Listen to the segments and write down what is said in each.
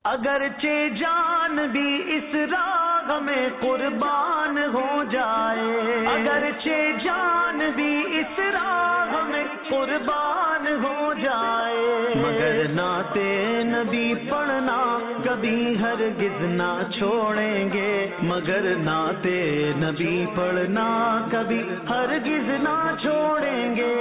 اگرچہ جان بھی اس راہ میں قربان ہو جائے، اگرچہ جان بھی اس راہ میں قربان ہو جائے، مگر نعت نبی پڑھنا کبھی ہرگز نہ چھوڑیں گے، مگر نعت نبی پڑھنا کبھی ہرگز نہ چھوڑیں گے۔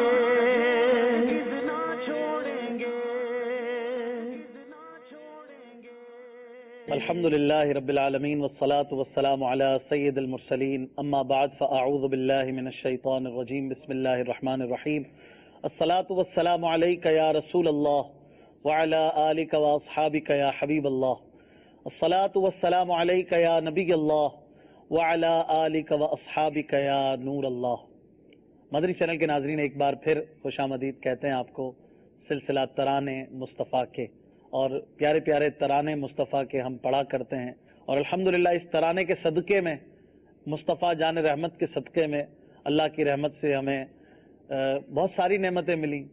الحمد للہ رب العالمین والصلاة والسلام علی سید المرسلین، اما بعد فاعوذ باللہ من الشیطان الرجیم، بسم اللہ الرحمن الرحیم۔ الصلاة والسلام علیک یا رسول اللہ وعلی آلک واصحابک یا حبیب اللہ، الصلاة والسلام علیک یا نبی اللہ وعلی آلک واصحابک یا نور اللہ۔ مدنی چینل کے ناظرین، ایک بار پھر خوش آمدید کہتے ہیں آپ کو سلسلہ ترانے مصطفیٰ کے، اور پیارے پیارے ترانے مصطفیٰ کے ہم پڑھا کرتے ہیں، اور الحمدللہ اس ترانے کے صدقے میں، مصطفیٰ جان رحمت کے صدقے میں اللہ کی رحمت سے ہمیں بہت ساری نعمتیں ملی،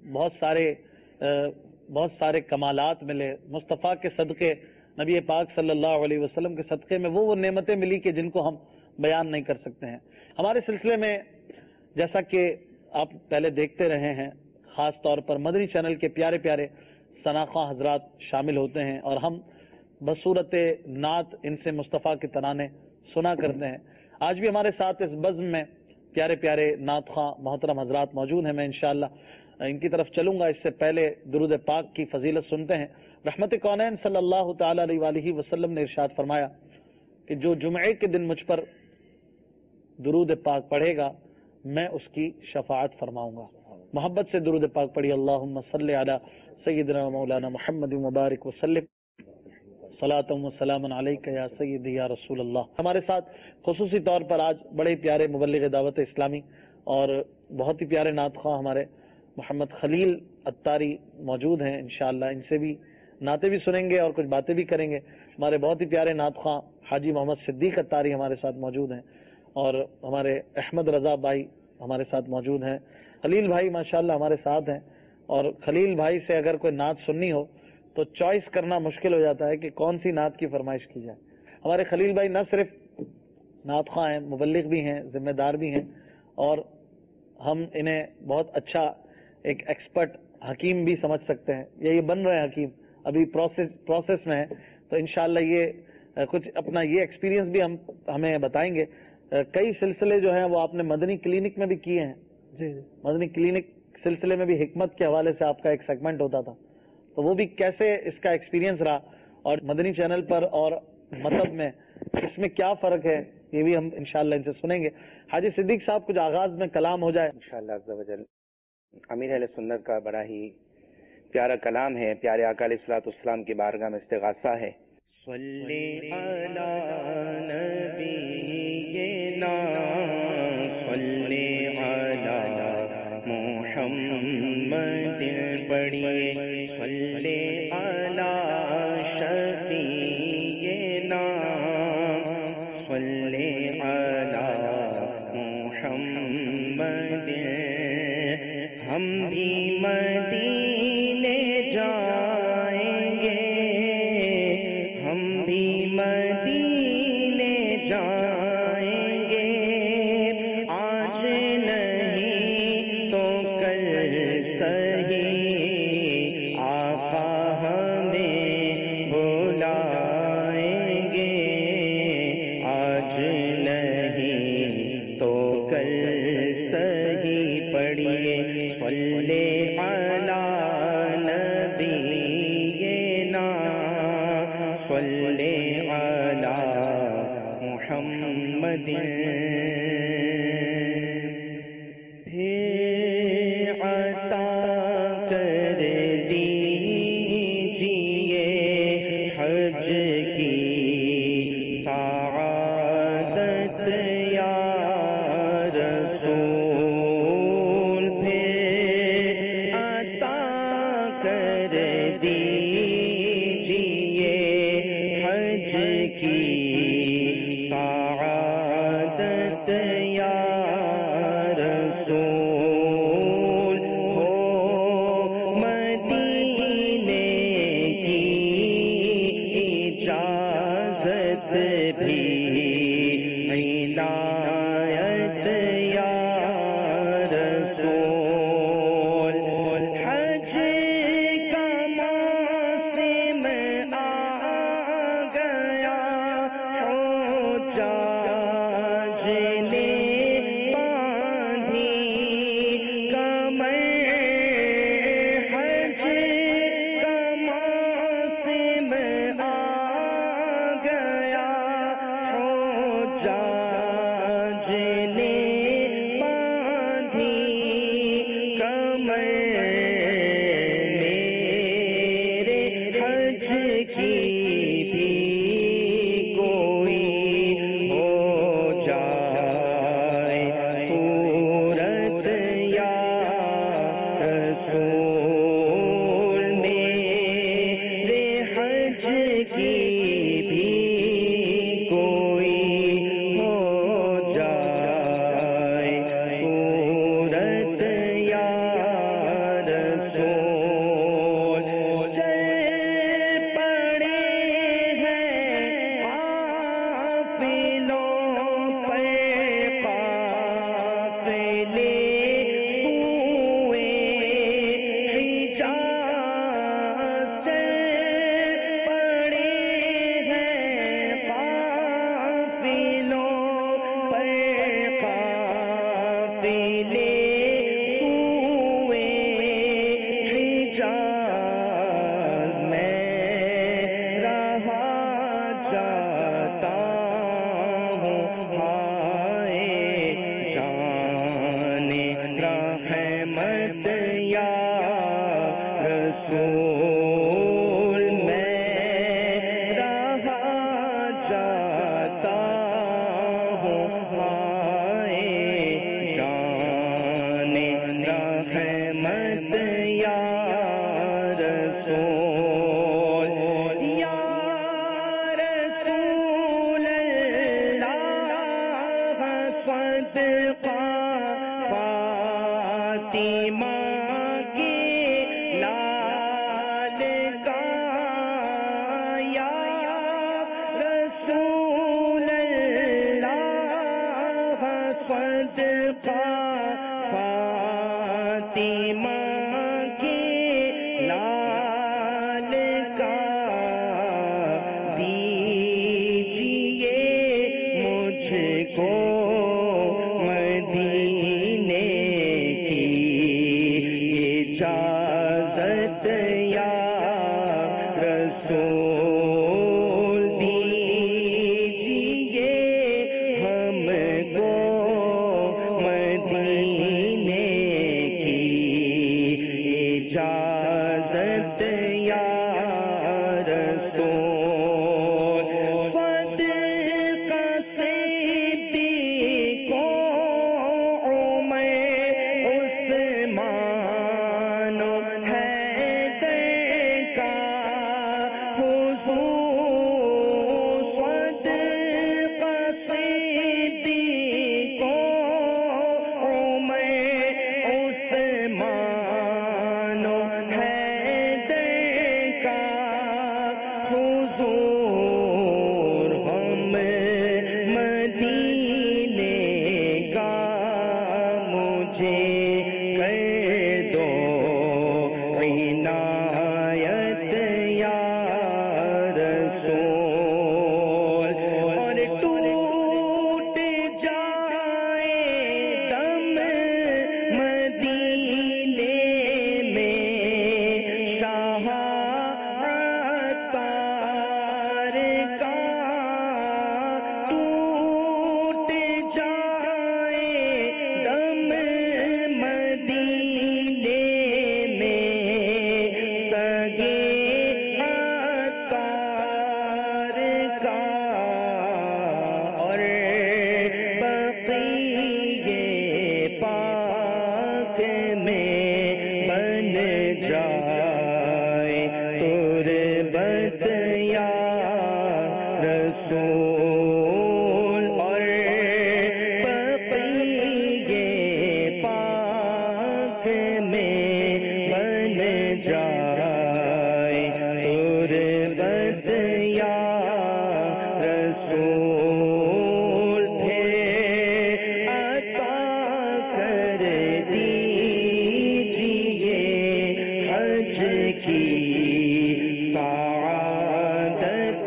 بہت سارے کمالات ملے مصطفیٰ کے صدقے، نبی پاک صلی اللہ علیہ وسلم کے صدقے میں وہ نعمتیں ملی کہ جن کو ہم بیان نہیں کر سکتے ہیں۔ ہمارے سلسلے میں جیسا کہ آپ پہلے دیکھتے رہے ہیں، خاص طور پر مدنی چینل کے پیارے پیارے ثناخواں حضرات شامل ہوتے ہیں، اور ہم بصورت نعت ان سے مصطفیٰ کے ترانے سنا کرتے ہیں۔ آج بھی ہمارے ساتھ اس بزم میں پیارے پیارے نعت خواں محترم حضرات موجود ہیں۔ میں انشاءاللہ ان کی طرف چلوں گا، اس سے پہلے درود پاک کی فضیلت سنتے ہیں۔ رحمت کونین صلی اللہ تعالی علیہ وآلہ وسلم نے ارشاد فرمایا کہ جو جمعے کے دن مجھ پر درود پاک پڑھے گا میں اس کی شفاعت فرماؤں گا۔ محبت سے درود پاک پڑھی، اللہم صلی علی سیدنا مولانا محمد مبارک وسلم، صلاۃ و سلام علیک یا سیدی یا رسول اللہ۔ ہمارے ساتھ خصوصی طور پر آج بڑے پیارے مبلغ دعوت اسلامی اور بہت ہی پیارے نعت خواں ہمارے محمد خلیل اتاری موجود ہیں۔ انشاءاللہ ان سے بھی نعتیں بھی سنیں گے اور کچھ باتیں بھی کریں گے۔ ہمارے بہت ہی پیارے نعت خواں حاجی محمد صدیق اتاری ہمارے ساتھ موجود ہیں، اور ہمارے احمد رضا بھائی ہمارے ساتھ موجود ہیں۔ خلیل بھائی ماشاءاللہ ہمارے ساتھ ہیں، اور خلیل بھائی سے اگر کوئی نعت سننی ہو تو چوائس کرنا مشکل ہو جاتا ہے کہ کون سی نعت کی فرمائش کی جائے۔ ہمارے خلیل بھائی نہ صرف نعت خواں ہیں، مبلغ بھی ہیں، ذمہ دار بھی ہیں، اور ہم انہیں بہت اچھا ایک ایکسپرٹ حکیم بھی سمجھ سکتے ہیں، یہ بن رہے ہیں حکیم، ابھی پروسیس میں ہے، تو انشاءاللہ یہ کچھ اپنا یہ ایکسپیرینس بھی ہمیں بتائیں گے۔ کئی سلسلے جو ہیں وہ آپ نے مدنی کلینک میں بھی کیے ہیں، جی مدنی کلینک سلسلے میں بھی حکمت کے حوالے سے آپ کا ایک سیگمنٹ ہوتا تھا، تو وہ بھی کیسے اس کا ایکسپیرینس رہا، اور مدنی چینل پر اور مطلب میں اس میں کیا فرق ہے، یہ بھی ہم انشاءاللہ ان سے سنیں گے۔ حاجی صدیق صاحب کچھ آغاز میں کلام ہو جائے انشاءاللہ عز و جل۔ امیر اہل سنت کا بڑا ہی پیارا کلام ہے، پیارے آقا علیہ الصلوۃ والسلام کی بارگاہ میں استغاثہ ہے۔ صلی علی نبینا صلی علی محمد پڑھیے، صلی علی شفیعنا صلی علی محمد۔ ہم بھی مدینے جائیں گے، ہم بھی مدینے جائیں گے، آج نہیں تو کل سہی آقا ہمیں بلائیں گے، آج نہیں تو کل سہی پڑھیے، صلی علی نبینا صلی علی محمد۔ پھر عطا کر دیجیے حج کی سعادت یا رسول، پھر عطا کر دیجیے حج کی سعادت یا رسول، ہو مدینے کی بھی عنایت یا رسول حج کا موسم آ گیا حجاج نے باندھی کمر حج کا موسم آ گیا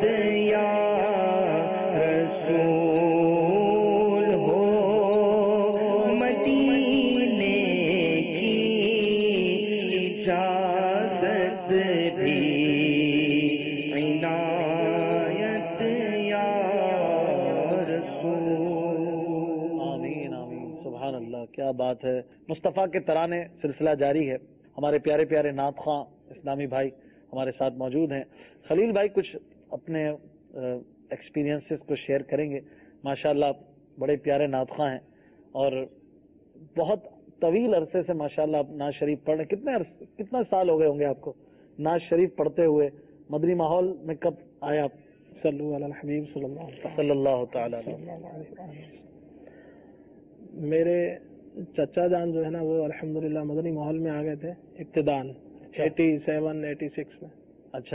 یا رسول ہو مدینے کی اجازت بھی عنایت یا رسول. آمین آمین. سبحان اللہ، کیا بات ہے. مصطفیٰ کے ترانے سلسلہ جاری ہے. ہمارے پیارے پیارے نعت خواں اسلامی بھائی ہمارے ساتھ موجود ہیں. خلیل بھائی کچھ اپنے ایکسپیرینسز کو شیئر کریں گے. ماشاءاللہ بڑے پیارے نعت خواں ہیں اور بہت طویل عرصے سے ماشاءاللہ آپ نعت شریف پڑھ رہے ہیں. کتنا سال ہو گئے ہوں گے آپ کو نعت شریف پڑھتے ہوئے؟ مدنی ماحول میں کب آئے آپ؟ صلو علی الحبیب صلی اللہ تعالی علیہ. میرے چچا جان جو ہے نا وہ الحمدللہ مدنی ماحول میں آ گئے تھے ابتدان 87-86 میں. اچھا.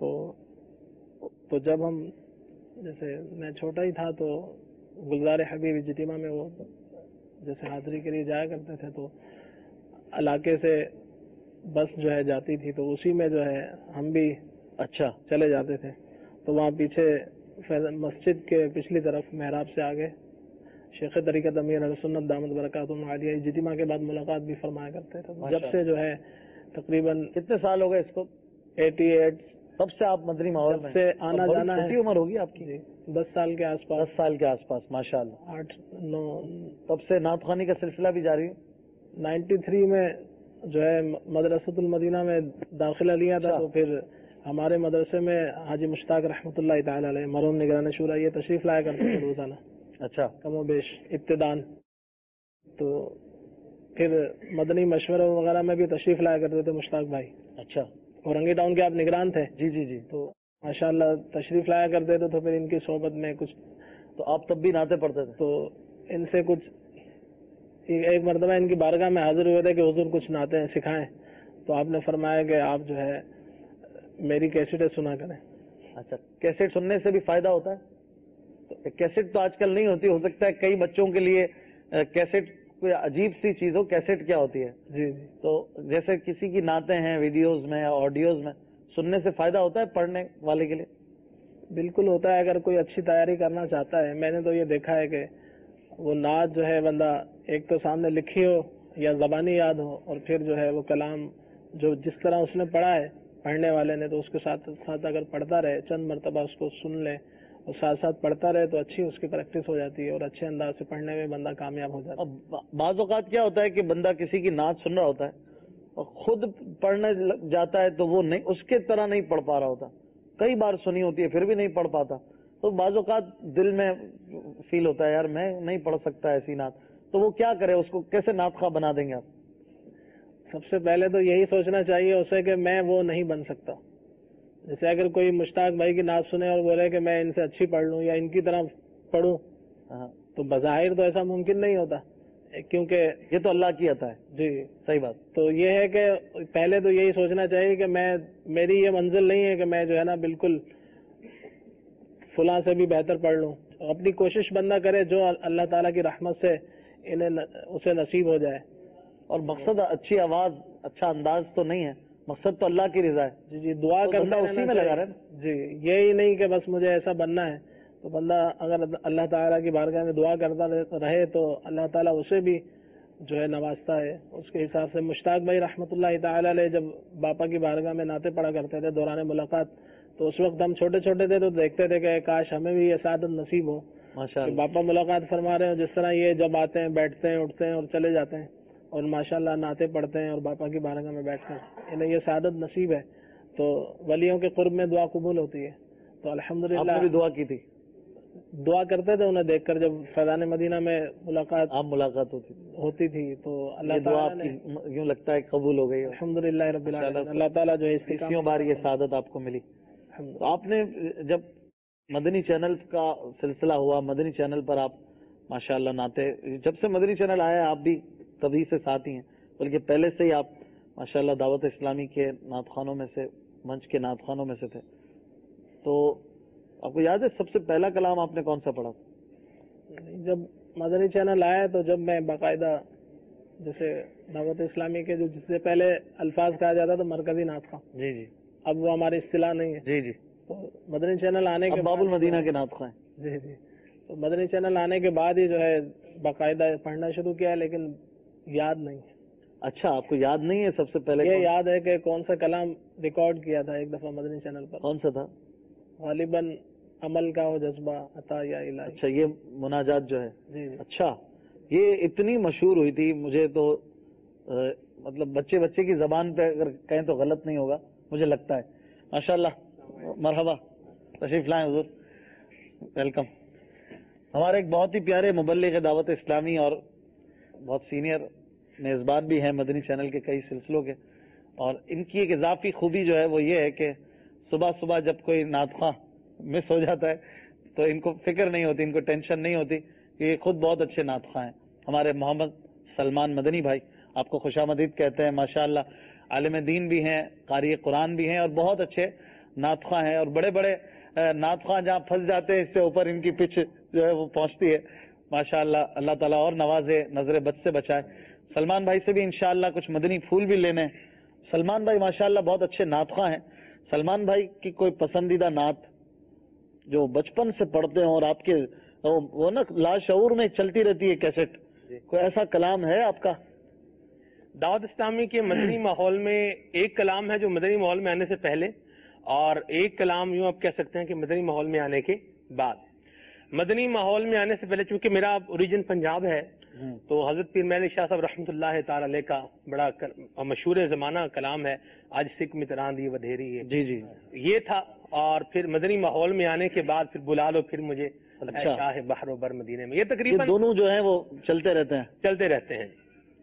تو جب ہم جیسے میں چھوٹا ہی تھا تو گلزار حبیب اجتماع میں وہ جیسے حاضری کے لیے جایا کرتے تھے تو علاقے سے بس جو ہے جاتی تھی تو اسی میں جو ہے ہم بھی اچھا چلے جاتے تھے. تو وہاں پیچھے مسجد کے پچھلی طرف محراب سے آگے شیخ طریقت امیر اہل سنت دامت برکاتہم عالیہ اجتماع کے بعد ملاقات بھی فرمایا کرتے تھے. جب سے جو ہے تقریباً کتنے سال ہو گئے اس کو؟ 88 تب سے آپ مدنی ماحول میں سے آنا جانا ہے. چھوٹی عمر ہوگی آپ کی؟ 10 سال کے آس پاس. 10 سال کے آس پاس ماشاءاللہ. 8-9 تب سے نعت خوانی کا سلسلہ بھی جاری ہے. 93 میں جو ہے مدرسۃ المدینہ میں داخلہ لیا تھا. تو پھر ہمارے مدرسے میں حاجی مشتاق رحمۃ اللہ تعالی علیہ مرحوم نگران شورا یہ تشریف لایا کرتے تھے روزانہ. اچھا. کم و بیش ابتدان. تو پھر مدنی مشورہ وغیرہ میں بھی تشریف لایا کرتے تھے مشتاق بھائی. اچھا. اورنگی ٹاؤن کے آپ نگران تھے؟ جی جی جی. تو ماشاءاللہ تشریف لایا کرتے تھے. تو پھر ان کی صحبت میں کچھ تو آپ تب بھی نعتیں پڑھتے تھے؟ تو ان سے کچھ ایک مرتبہ ان کی بارگاہ میں حاضر ہوئے تھے کہ حضور کچھ نعتیں سکھائیں. تو آپ نے فرمایا کہ آپ جو ہے میری کیسٹیں سنا کریں. اچھا. کیسٹ سننے سے بھی فائدہ ہوتا ہے؟ کیسٹ تو آج کل نہیں ہوتی. ہو سکتا ہے کئی بچوں کے لیے کیسٹ کوئی عجیب سی چیز ہو. کیسٹ کیا ہوتی ہے؟ جی جی. تو جیسے کسی کی نعتیں ہیں ویڈیوز میں یا آڈیوز میں سننے سے فائدہ ہوتا ہے پڑھنے والے کے لیے؟ بالکل ہوتا ہے. اگر کوئی اچھی تیاری کرنا چاہتا ہے. میں نے تو یہ دیکھا ہے کہ وہ نعت جو ہے بندہ ایک تو سامنے لکھی ہو یا زبانی یاد ہو اور پھر جو ہے وہ کلام جو جس طرح اس نے پڑھا ہے پڑھنے والے نے تو اس کے ساتھ ساتھ اگر پڑھتا رہے چند مرتبہ اس کو سن لے اور ساتھ ساتھ پڑھتا رہے تو اچھی اس کی پریکٹس ہو جاتی ہے اور اچھے انداز سے پڑھنے میں بندہ کامیاب ہو جاتا ہے. بعض اوقات کیا ہوتا ہے کہ بندہ کسی کی نعت سن رہا ہوتا ہے اور خود پڑھنے جاتا ہے تو وہ نہیں اس کے طرح نہیں پڑھ پا رہا ہوتا. کئی بار سنی ہوتی ہے پھر بھی نہیں پڑھ پاتا. تو بعض اوقات دل میں فیل ہوتا ہے یار میں نہیں پڑھ سکتا ایسی نعت. تو وہ کیا کرے؟ اس کو کیسے نعت خواہ بنا دیں گے آپ؟ سب سے پہلے تو یہی سوچنا چاہیے اسے کہ میں وہ نہیں بن سکتا. جیسے اگر کوئی مشتاق بھائی کی نعت سنے اور بولے کہ میں ان سے اچھی پڑھ لوں یا ان کی طرح پڑھوں تو بظاہر تو ایسا ممکن نہیں ہوتا کیونکہ یہ تو اللہ کی عطا ہے. جی صحیح بات. تو یہ ہے کہ پہلے تو یہی سوچنا چاہیے کہ میری یہ منزل نہیں ہے کہ میں جو ہے نا بالکل فلاں سے بھی بہتر پڑھ لوں. اپنی کوشش بندہ کرے جو اللہ تعالیٰ کی رحمت سے اسے نصیب ہو جائے. اور مقصد اچھی آواز اچھا انداز تو نہیں ہے. مقصد تو اللہ کی رضا ہے. جی جی. دعا کرنا اسی میں لگا رہے. جی. یہی نہیں کہ بس مجھے ایسا بننا ہے. تو بندہ اگر اللہ تعالیٰ کی بارگاہ میں دعا کرتا رہے تو اللہ تعالیٰ اسے بھی جو ہے نوازتا ہے. اس کے حساب سے مشتاق بھائی رحمۃ اللہ تعالی علیہ جب باپا کی بارگاہ میں نعتیں پڑھا کرتے تھے دوران ملاقات تو اس وقت ہم چھوٹے چھوٹے تھے تو دیکھتے تھے کہ کاش ہمیں بھی یہ سعادت نصیب ہو کہ باپا ملاقات فرما رہے ہوں جس طرح یہ جب آتے ہیں بیٹھتے ہیں اٹھتے ہیں اور چلے جاتے ہیں اور ماشاءاللہ نعتیں پڑھتے ہیں اور باپا کی بارگاہ میں بیٹھ کر انہیں یہ سعادت نصیب ہے. تو ولیوں کے قرب میں دعا قبول ہوتی ہے. تو الحمدللہ آپ نے بھی دعا کی تھی؟ دعا کرتے تھے انہیں دیکھ کر جب فیضان مدینہ میں ملاقات ہوتی تھی تو اللہ تعالیٰ یوں لگتا ہے قبول ہو گئی. الحمدللہ رب العالمین. اللہ تعالیٰ جو ہے کتنی بار یہ سعادت آپ کو ملی. تو آپ نے جب مدنی چینل کا سلسلہ ہوا مدنی چینل پر آپ ماشاءاللہ نعتیں جب سے مدنی چینل آیا آپ بھی تبھی سے ساتھ ہی ہیں بلکہ پہلے سے ہی آپ ماشاءاللہ دعوت اسلامی کے نعت خوانوں میں سے منچ کے نعت خوانوں میں سے تھے. تو آپ کو یاد ہے سب سے پہلا کلام آپ نے کون سا پڑھا؟ جب مدنی چینل آیا تو جب میں باقاعدہ جیسے دعوت اسلامی کے جس سے پہلے الفاظ کہا جاتا تو مرکزی نعت خواں. جی جی. اب وہ ہماری اصطلاح نہیں ہے. جی جی. تو مدنی چینل آنے کے باب المدینہ کے نعت خواہ ہیں؟ جی جی، تو مدنی چینل آنے کے بعد ہی جو ہے باقاعدہ پڑھنا شروع کیا ہے، لیکن یاد نہیں ہے۔ اچھا، آپ کو یاد نہیں ہے سب سے پہلے؟ یہ یاد ہے کہ کون سا کلام ریکارڈ کیا تھا ایک دفعہ مدنی چینل پر۔ کون سا تھا؟ غالباً عمل کا ہو جذبہ عطا یا الہی۔ اچھا، یہ مناجات جو ہے۔ جی۔ اچھا، یہ اتنی مشہور ہوئی تھی، مجھے تو مطلب بچے کی زبان پہ اگر کہیں تو غلط نہیں ہوگا مجھے لگتا ہے۔ ماشاءاللہ، مرحبا، تشریف لائیں حضور، ویلکم۔ ہمارے ایک بہت ہی پیارے مبلغ دعوت اسلامی اور بہت سینئر میزبان بھی ہیں مدنی چینل کے کئی سلسلوں کے، اور ان کی ایک اضافی خوبی جو ہے وہ یہ ہے کہ صبح صبح جب کوئی نعت خواہ مس ہو جاتا ہے تو ان کو فکر نہیں ہوتی، ان کو ٹینشن نہیں ہوتی کہ یہ خود بہت اچھے نعت خواہ ہیں۔ ہمارے محمد سلمان مدنی بھائی آپ کو خوش آمدید کہتے ہیں، ماشاءاللہ عالم دین بھی ہیں، قاری قرآن بھی ہیں، اور بہت اچھے نعت خواہ ہیں، اور بڑے بڑے نعت خواہ جہاں پھنس جاتے ہیں اس سے اوپر ان کی پچ جو ہے وہ پہنچتی ہے۔ ماشاءاللہ، اللہ تعالیٰ اور نوازے، نظر بد سے بچائے۔ سلمان بھائی سے بھی انشاءاللہ کچھ مدنی پھول بھی لینے ہیں۔ سلمان بھائی ماشاءاللہ بہت اچھے نعت خواہ ہیں۔ سلمان بھائی کی کوئی پسندیدہ نعت جو بچپن سے پڑھتے ہیں اور آپ کے وہ نا لاشعور میں چلتی رہتی ہے کیسٹ، کوئی ایسا کلام ہے آپ کا؟ دعوت اسلامی کے مدنی ماحول میں ایک کلام ہے جو مدنی ماحول میں آنے سے پہلے، اور ایک کلام یوں آپ کہہ سکتے ہیں کہ مدنی ماحول میں آنے کے بعد۔ مدنی ماحول میں آنے سے پہلے چونکہ میرا اوریجن پنجاب ہے، تو حضرت پیر محل شاہ صاحب رحمۃ اللہ تعالی علیہ کا بڑا مشہور زمانہ کلام ہے، آج سکھ متران دی ودھیری ہے، جی جی، یہ تھا۔ اور پھر مدنی ماحول میں آنے کے بعد پھر بلا لو پھر مجھے شاہ بحر و بر مدینے میں، یہ تقریباً دونوں جو ہیں وہ چلتے رہتے ہیں۔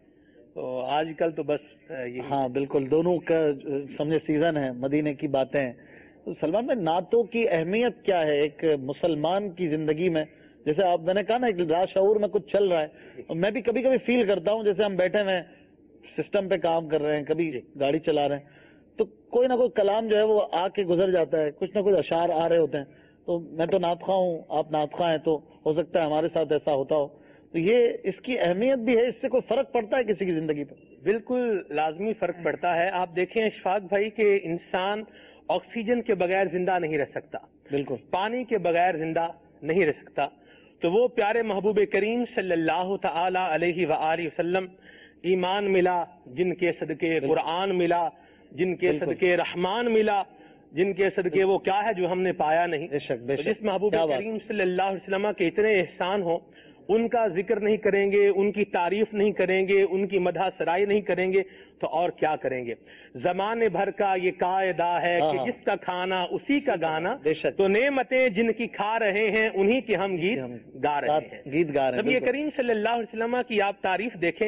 تو آج کل تو بس یہ ہاں بالکل، دونوں کا سمجھے سیزن ہے، مدینے کی باتیں ہیں۔ تو سلمان بھائی، نعتوں کی اہمیت کیا ہے ایک مسلمان کی زندگی میں؟ جیسے آپ میں نے کہا نا ایک لاشعور میں کچھ چل رہا ہے، اور میں بھی کبھی کبھی فیل کرتا ہوں جیسے ہم بیٹھے ہوئے سسٹم پہ کام کر رہے ہیں، کبھی گاڑی چلا رہے ہیں، تو کوئی نہ کوئی کلام جو ہے وہ آ کے گزر جاتا ہے، کچھ نہ کچھ اشعار آ رہے ہوتے ہیں۔ تو میں تو نعت خواہ ہوں، آپ نعت خواہ ہیں، تو ہو سکتا ہے ہمارے ساتھ ایسا ہوتا ہو، تو یہ اس کی اہمیت بھی ہے، اس سے کوئی فرق پڑتا ہے کسی کی زندگی پہ؟ بالکل لازمی فرق پڑتا ہے۔ آپ دیکھیں اشفاق بھائی کہ انسان آکسیجن کے بغیر زندہ نہیں رہ سکتا، بالکل پانی کے بغیر زندہ نہیں رہ سکتا، تو وہ پیارے محبوب کریم صلی اللہ تعالی علیہ وآلہ وسلم ایمان ملا، جن کے صدقے قرآن ملا، جن کے صدقے رحمان ملا، جن کے صدقے وہ کیا ہے جو ہم نے پایا نہیں۔ بے شک بے شک، جس محبوب کریم صلی اللہ علیہ وسلم کے اتنے احسان ہوں، ان کا ذکر نہیں کریں گے، ان کی تعریف نہیں کریں گے، ان کی مدح سرائی نہیں کریں گے تو اور کیا کریں گے؟ زمانے بھر کا یہ قاعدہ ہے کہ جس کا کھانا اسی کا گانا، تو نعمتیں جن کی کھا رہے ہیں انہی کے ہم گیت گا رہے ہیں۔ نبی کریم صلی اللہ علیہ وسلم کی آپ تعریف دیکھیں،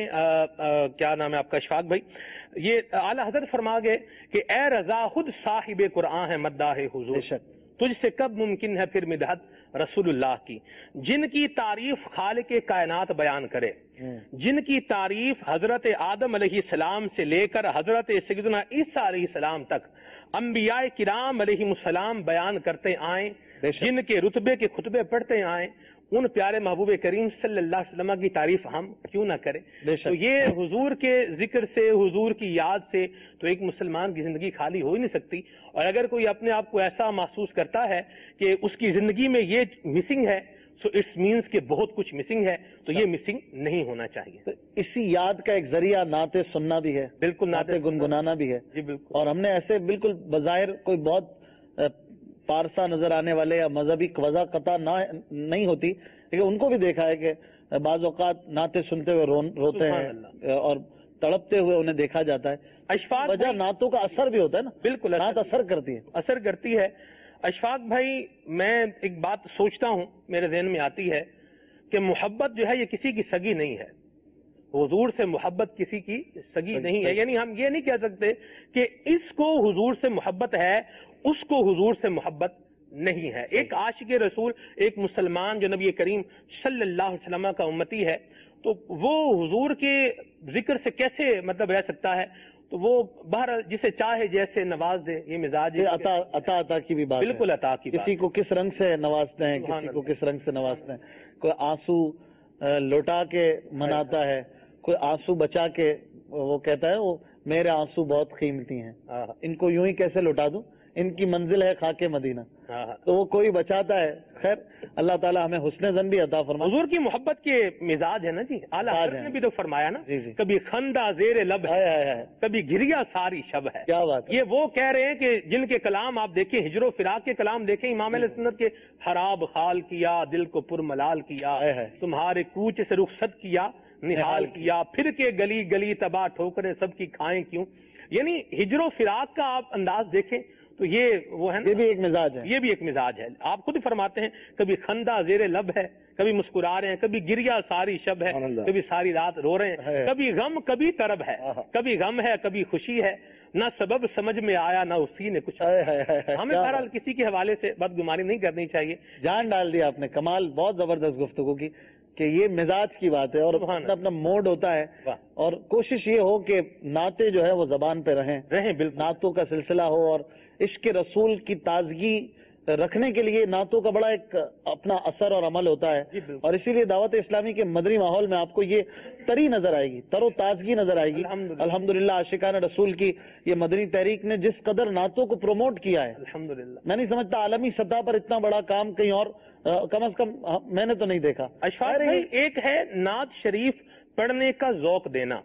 کیا نام ہے آپ کا اشفاق بھائی، یہ اعلیٰ حضرت فرما گئے کہ اے رضا خود صاحب قرآن ہے مداح حضور، تجھ سے کب ممکن ہے پھر مدحت رسول اللہ کی، جن کی تعریف خالق کائنات بیان کرے، جن کی تعریف حضرت آدم علیہ السلام سے لے کر حضرت سیدنا عیسیٰ علیہ السلام تک انبیاء کرام علیہ السلام بیان کرتے آئیں، جن کے رتبے کے خطبے پڑھتے آئیں، ان پیارے محبوب کریم صلی اللہ علیہ وسلم کی تعریف ہم کیوں نہ کریں؟ تو یہ حضور کے ذکر سے، حضور کی یاد سے تو ایک مسلمان کی زندگی خالی ہو ہی نہیں سکتی، اور اگر کوئی اپنے آپ کو ایسا محسوس کرتا ہے کہ اس کی زندگی میں یہ مسنگ ہے، سو اٹس مینس کہ بہت کچھ مسنگ ہے، تو یہ مسنگ نہیں ہونا چاہیے۔ اسی یاد کا ایک ذریعہ نعت سننا بھی ہے، بالکل نعت گنگنانا بھی ہے، جی بالکل۔ اور ہم نے ایسے بالکل بظاہر کوئی بہت پارسا نظر آنے والے یا مذہبی وضع قطع نہیں ہوتی، لیکن ان کو بھی دیکھا ہے کہ بعض اوقات نعتیں سنتے ہوئے روتے ہیں اور تڑپتے ہوئے انہیں دیکھا جاتا ہے۔ وجہ نعتوں کا اثر بھی ہوتا ہے نا، بالکل نعت اثر کرتی ہے۔ اشفاق بھائی، میں ایک بات سوچتا ہوں، میرے ذہن میں آتی ہے کہ محبت جو ہے یہ کسی کی سگی نہیں ہے، حضور سے محبت کسی کی سگی نہیں ہے، یعنی ہم یہ نہیں کہہ سکتے کہ اس کو حضور سے محبت ہے، اس کو حضور سے محبت نہیں ہے۔ ایک عاشق رسول، ایک مسلمان جو نبی کریم صلی اللہ علیہ وسلم کا امتی ہے، تو وہ حضور کے ذکر سے کیسے مطلب رہ سکتا ہے؟ تو وہ بہر جسے چاہے جیسے نواز دے، یہ مزاج عطا کی بھی بات، بالکل عطا کی بات، کسی کو کس رنگ سے نوازتے ہیں، کسی کو کس رنگ سے نوازتے ہیں، کوئی آنسو لوٹا کے مناتا ہے، کوئی آنسو بچا کے وہ کہتا ہے وہ میرے آنسو بہت قیمتی ہیں، ان کو یوں ہی کیسے لوٹا دوں، ان کی منزل ہے خاک مدینہ، تو وہ کوئی بچاتا ہے. خیر اللہ تعالیٰ ہمیں حسن زن بھی عطا فرمائے. حضور کی محبت کے مزاج ہے نا جی، اعلیٰ حضرت نے بھی تو فرمایا نا، کبھی خندہ زیر لب ہے، کبھی گریا ساری شب ہے. کیا بات ہے. یہ وہ کہہ رہے ہیں کہ جن کے کلام آپ دیکھیں، ہجر و فراق کے کلام دیکھیں، امام اہل سنت کے خراب خال کیا دل کو پر ملال کیا، تمہارے کوچ سے رخصت کیا نہال کیا، پھر کے گلی گلی تباہ ٹھوکریں سب کی کھائیں کیوں. یعنی ہجر و فراق کا آپ انداز دیکھیں تو یہ وہ ہے نا، یہ بھی ایک مزاج ہے. یہ بھی ایک مزاج ہے. آپ خود فرماتے ہیں کبھی خندہ زیر لب ہے، کبھی مسکرا رہے ہیں، کبھی گریا ساری شب ہے، کبھی ساری رات رو رہے ہیں، کبھی غم کبھی طرب ہے، کبھی غم ہے کبھی خوشی ہے، نہ سبب سمجھ میں آیا نہ اسی نے کچھ. ہمیں بہرحال کسی کے حوالے سے بدگمانی نہیں کرنی چاہیے. جان ڈال دیا آپ نے. کمال، بہت زبردست گفتگو کی کہ یہ مزاج کی بات ہے اور اپنا موڈ ہوتا ہے. اور کوشش یہ ہو کہ نعتیں جو ہے وہ زبان پہ رہیں. بالکل نعتوں کا سلسلہ ہو اور عشق رسول کی تازگی رکھنے کے لیے نعتوں کا بڑا ایک اپنا اثر اور عمل ہوتا ہے. اور اسی لیے دعوت اسلامی کے مدنی ماحول میں آپ کو یہ تری نظر آئے گی، تر و تازگی نظر آئے گی. الحمدللہ عاشقان رسول کی یہ مدنی تحریک نے جس قدر نعتوں کو پروموٹ کیا ہے، الحمدللہ میں نہیں سمجھتا عالمی سطح پر اتنا بڑا کام کہیں اور کم از کم میں نے تو نہیں دیکھا. اشفاق بھائی، ایک ہے نعت شریف پڑھنے کا ذوق دینا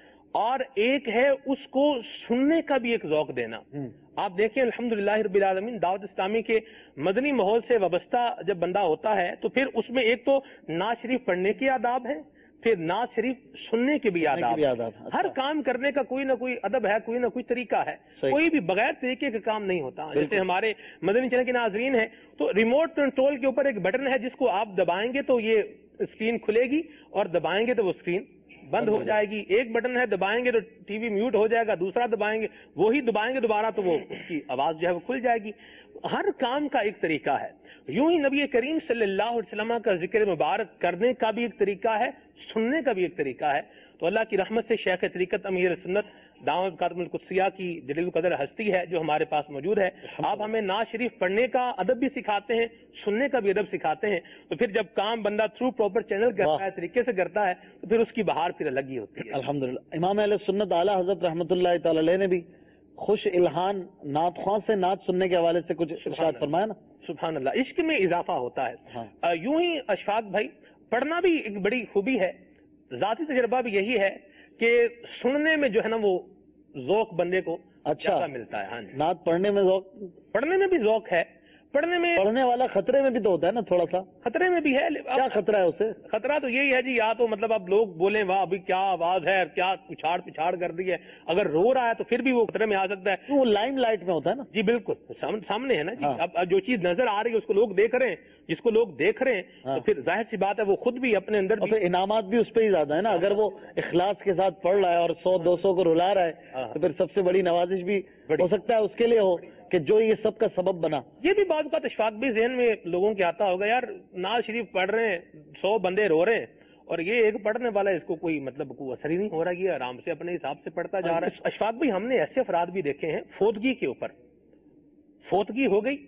اور ایک ہے اس کو سننے کا بھی ایک ذوق دینا. آپ دیکھیں الحمدللہ رب العالمین، دعوت اسلامی کے مدنی ماحول سے وابستہ جب بندہ ہوتا ہے تو پھر اس میں ایک تو نعت شریف پڑھنے کے آداب ہیں، پھر نعت شریف سننے کے بھی آداب. ہر کام کرنے کا کوئی نہ کوئی ادب ہے، کوئی نہ کوئی طریقہ ہے. کوئی بھی بغیر طریقے کا کام نہیں ہوتا. جیسے ہمارے مدنی چینل کے ناظرین ہیں تو ریموٹ کنٹرول کے اوپر ایک بٹن ہے جس کو آپ دبائیں گے تو یہ اسکرین کھلے گی اور دبائیں گے تو وہ اسکرین بند ہو جائے گی. ایک بٹن ہے دبائیں گے تو ٹی وی میوٹ ہو جائے گا، دوسرا دبائیں گے وہی دبائیں گے دوبارہ تو وہ اس کی آواز جو ہے وہ کھل جائے گی. ہر کام کا ایک طریقہ ہے. یوں ہی نبی کریم صلی اللہ علیہ وسلم کا ذکر مبارک کرنے کا بھی ایک طریقہ ہے، سننے کا بھی ایک طریقہ ہے. تو اللہ کی رحمت سے شیخ طریقت امیر سنت دعوت قادم القدسیہ کی جلیل القدر ہستی ہے جو ہمارے پاس موجود ہے. آپ ہمیں نعت شریف پڑھنے کا ادب بھی سکھاتے ہیں، سننے کا بھی ادب سکھاتے ہیں. تو پھر جب کام بندہ تھرو پراپر چینل کرتا ہے، طریقے سے کرتا ہے، تو پھر اس کی بہار پھر الگ ہی ہوتی ہے. الحمدللہ. امام اہل سنت اعلیٰ حضرت رحمۃ اللہ تعالی علیہ نے بھی خوش الہان نعت خواں سے نعت سننے کے حوالے سے کچھ ارشاد فرمایا نا. سبحان اللہ. عشق میں اضافہ ہوتا ہے. یوں ہی اشفاق بھائی پڑھنا بھی ایک بڑی خوبی ہے. ذاتی تجربہ بھی یہی ہے کہ سننے میں جو ہے نا وہ ذوق بندے کو اچھا ملتا ہے. ہاں جی، نعت پڑھنے میں ذوق، پڑھنے میں بھی ذوق ہے. پڑھنے والا خطرے میں بھی تو ہوتا ہے نا، تھوڑا سا خطرے میں بھی ہے. کیا خطرہ ہے اسے؟ خطرہ تو یہی ہے جی، یا تو مطلب اب لوگ بولیں واہ ابھی کیا آواز ہے، کیا پچھاڑ کر دی ہے. اگر رو رہا ہے تو پھر بھی وہ خطرے میں آ سکتا ہے. وہ لائم لائٹ میں ہوتا ہے نا. جی بالکل سامنے ہے نا جی. اب جو چیز نظر آ رہی ہے اس کو لوگ دیکھ رہے ہیں، جس کو لوگ دیکھ رہے ہیں تو پھر ظاہر سی بات ہے وہ خود بھی اپنے اندر انعامات بھی اس پہ ہی زیادہ ہے نا. اگر وہ اخلاص کے ساتھ پڑھ رہا ہے اور 100-200 کو رلا رہا ہے تو پھر سب سے بڑی نوازش بھی ہو سکتا ہے اس کے لیے ہو کہ جو یہ سب کا سبب بنا. یہ بھی بعض کا اشفاق بھی ذہن میں لوگوں کے آتا ہوگا، یار نعت شریف پڑھ رہے ہیں 100 بندے رو رہے ہیں اور یہ ایک پڑھنے والا اس کو کوئی مطلب کوئی اثر ہی نہیں ہو رہا، یہ آرام سے اپنے حساب سے پڑھتا جا رہا ہے. اشفاق بھی ہم نے ایسے افراد بھی دیکھے ہیں فوتگی کے اوپر، فوتگی ہو گئی،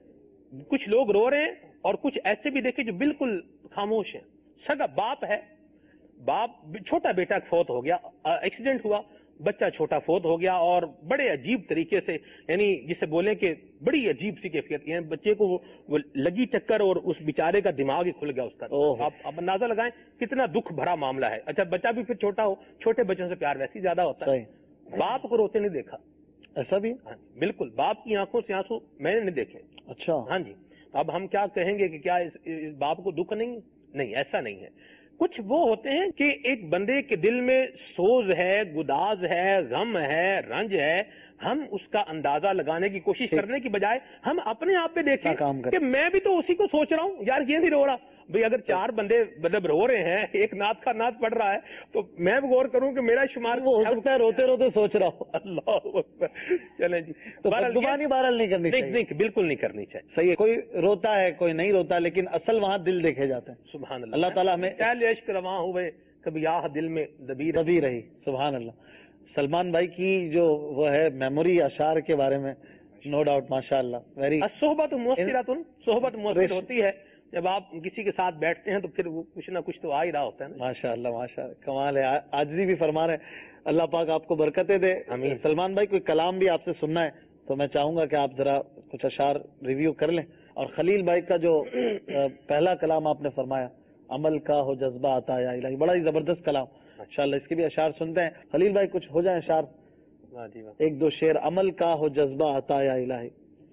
کچھ لوگ رو رہے ہیں اور کچھ ایسے بھی دیکھے جو بالکل خاموش ہیں. سگا باپ ہے، باپ چھوٹا بیٹا فوت ہو گیا، ایکسیڈنٹ ہوا، بچہ چھوٹا فوت ہو گیا اور بڑے عجیب طریقے سے، یعنی جسے بولیں کہ بڑی عجیب سی کیفیت، یعنی بچے کو وہ لگی ٹکر اور اس بیچارے کا دماغ ہی کھل گیا اس کا. آپ اندازہ لگائیں کتنا دکھ بھرا معاملہ ہے. اچھا بچہ بھی پھر چھوٹا ہو، چھوٹے بچوں سے پیار ویسے ہی زیادہ ہوتا ہے. باپ کو روتے نہیں دیکھا. ایسا بھی؟ بالکل. باپ کی آنکھوں سے آنسو میں نے نہیں دیکھے. اچھا. ہاں جی. اب ہم کیا کہیں گے کہ کیا اس باپ کو دکھ نہیں، ایسا نہیں ہے. کچھ وہ ہوتے ہیں کہ ایک بندے کے دل میں سوز ہے، گداز ہے، غم ہے، رنج ہے. ہم اس کا اندازہ لگانے کی کوشش کرنے کی بجائے ہم اپنے آپ پہ دیکھیں کہ میں بھی تو اسی کو سوچ رہا ہوں، یار یہ نہیں رو رہا. بھئی اگر 4 بندے مطلب رو رہے ہیں، ایک نعت کا نعت پڑھ رہا ہے تو میں بھی غور کروں کہ میرا شمار وہ ہو سکتا ہے روتے روتے سوچ رہا ہوں. اللہ اکبر. چلیں جی، تو بدگمانی بہرحال نہیں کرنی چاہیے. نہیں بالکل نہیں کرنی چاہیے. صحیح ہے. کوئی روتا ہے کوئی نہیں روتا، لیکن اصل وہاں دل دیکھے جاتے ہیں. سبحان اللہ. اللہ تعالیٰ ہمیں عشق رواں ہوئے کبھی آہ دل میں دبی رہی. سبحان اللہ. سلمان بھائی کی جو وہ ہے میموری اشعار کے بارے میں نو ڈاؤٹ ماشاء اللہ ویری. صحبت مؤثرۃ، صحبت مؤثر ہوتی ہے. جب آپ کسی کے ساتھ بیٹھتے ہیں تو پھر وہ کچھ نہ کچھ تو آ ہی رہا ہوتا ہے. ماشاء اللہ ماشاء اللہ کمال ہے. آج بھی فرما رہے ہیں اللہ پاک آپ کو برکتیں دے. سلمان بھائی کوئی کلام بھی آپ سے سننا ہے تو میں چاہوں گا کہ آپ ذرا کچھ اشعار ریویو کر لیں. اور خلیل بھائی کا جو پہلا کلام آپ نے فرمایا عمل کا ہو جذبہ عطا یا الہی، بڑا ہی زبردست کلام، انشاءاللہ اس کے بھی اشعار سنتے ہیں. خلیل بھائی کچھ ہو جائیں اشعار، ایک دو شعر. عمل کا ہو جذبہ عطا یا الہی.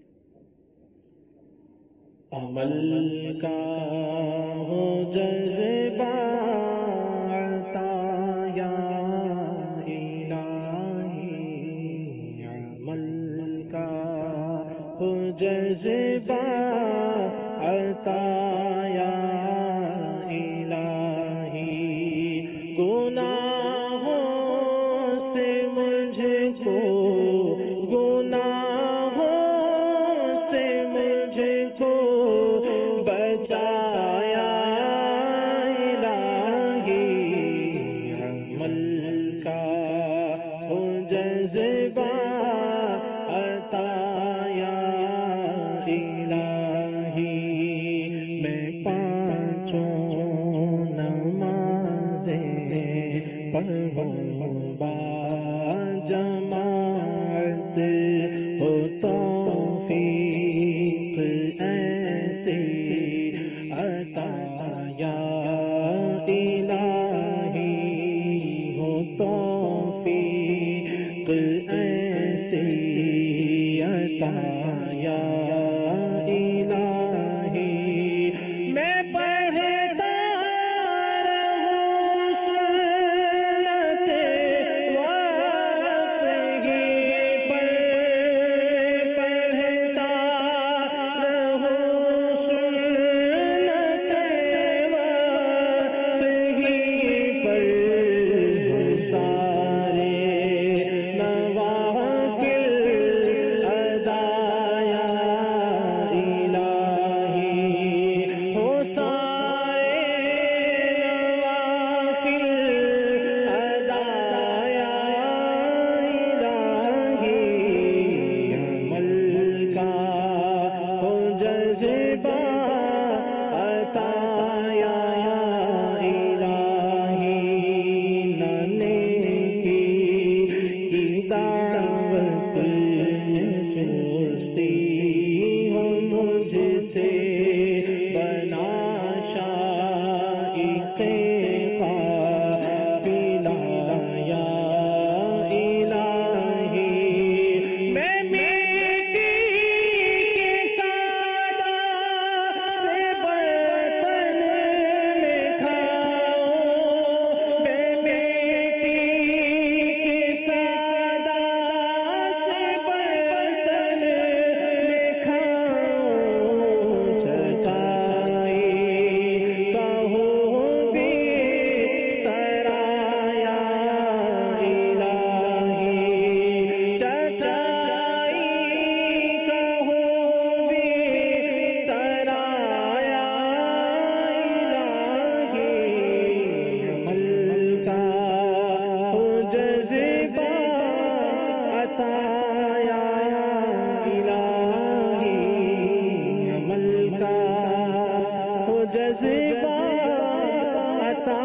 عمل کا ہو جذبہ عطا یا الہی، عمل کا ہو جذبہ عطا یا الہی، گناہوں سے مجھ کو گناہوں سے مجھ کو بچایا الہی، عمل کا ہو جذبہ عطا یا الہی. میں پانچوں نمازیں پڑھوں با جماعت، ہو توفیق ایسی عطا یا الہی، ہو توفیق ایسی عطا یا الہی. میں پڑھتا رہوں سنت وصحی پر، پڑھتا رہوں سنت وصحی پر، سارے نوافل ادا یا الہی، ہو سارے نوافل ادا یا الہی، عمل کا ہو جذبہ عطا یا الہی، نیکی کی دعوت سستی ہو مجھ سے، بنا شائق قافلہ یا الہی. میں مٹی کے سادہ سے برتن میں کھاؤں، میں مٹی کے سادہ سے برتن میں کھاؤں، چٹائی کا ہو بھی سرایا الہی، چٹائی کا ہو بھی سرایا الہی، عمل کا ہو جذبہ عطا یا الہی، عمل کا ہو جذبہ عطا